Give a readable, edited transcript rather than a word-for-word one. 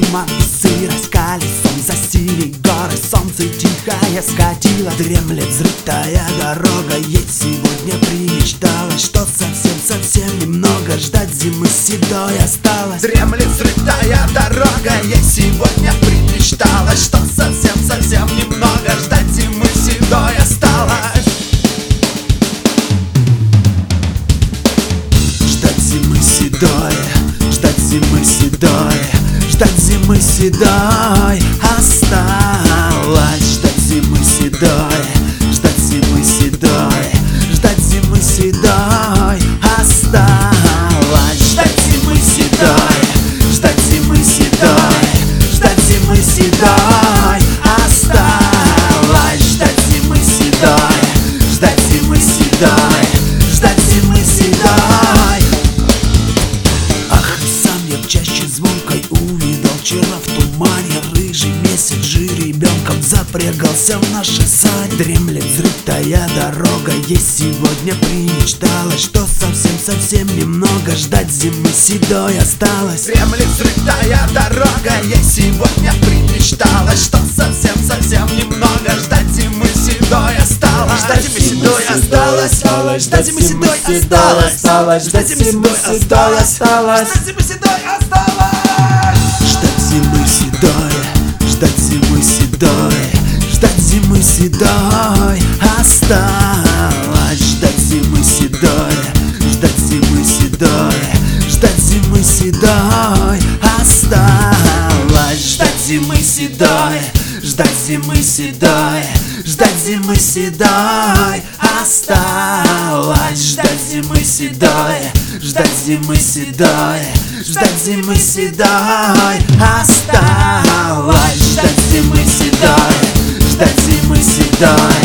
туман и сырость, колесом за синей горой солнце тихое скатило. Дремлет взрытая дорога, ей сегодня примечталось, что совсем немного ждать зимы седой осталось. Дремлет взрытая дорога, ей сегодня примечталось, что совсем немного ждать зимы седой осталось. Ждать зимы седой, ждать зимы седой, ждать зимы седой осталось. Ждать зимы седой, ждать зимы седой, ждать зимы седой осталось. Ждать зимы седой, ждать зимы седой, ждать зимы седой осталось. Ждать зимы седой, ждать зимы седой, ждать зимы седой. Ах, и сам я в чаще звонкой увидал вчера в тумане рыжий месяц жеребенком запрягался в наши сани. Дремлет взрытая дорога, ей сегодня примечталось, что совсем немного ждать зимы седой осталось. Дремлет взрытая дорога, ей сегодня примечталось, что совсем немного ждать зимы седой осталось. Ждать зимы седой осталось, ждать зимы седой осталось, ждать зимы седой осталось, ждать зимы седой осталось. Ждать зимы седой, ждать зимы седой, ждать зимы седой осталось. Ждать зимы седой, ждать зимы седой, ждать зимы седой осталось. Ждать зимы седой, ждать зимы седой, ждать зимы седой осталось. Ждать зимы седой, ждать зимы седой, ждать зимы седой осталось. Ждать зимы седой, ждать зимы седой,